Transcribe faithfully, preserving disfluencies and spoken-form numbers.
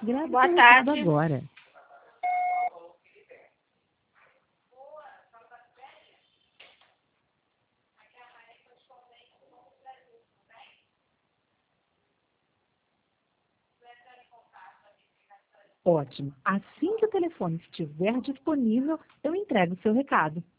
Grave Boa seu recado tarde. agora. Ótimo. Assim que o telefone estiver disponível, eu entrego o seu recado.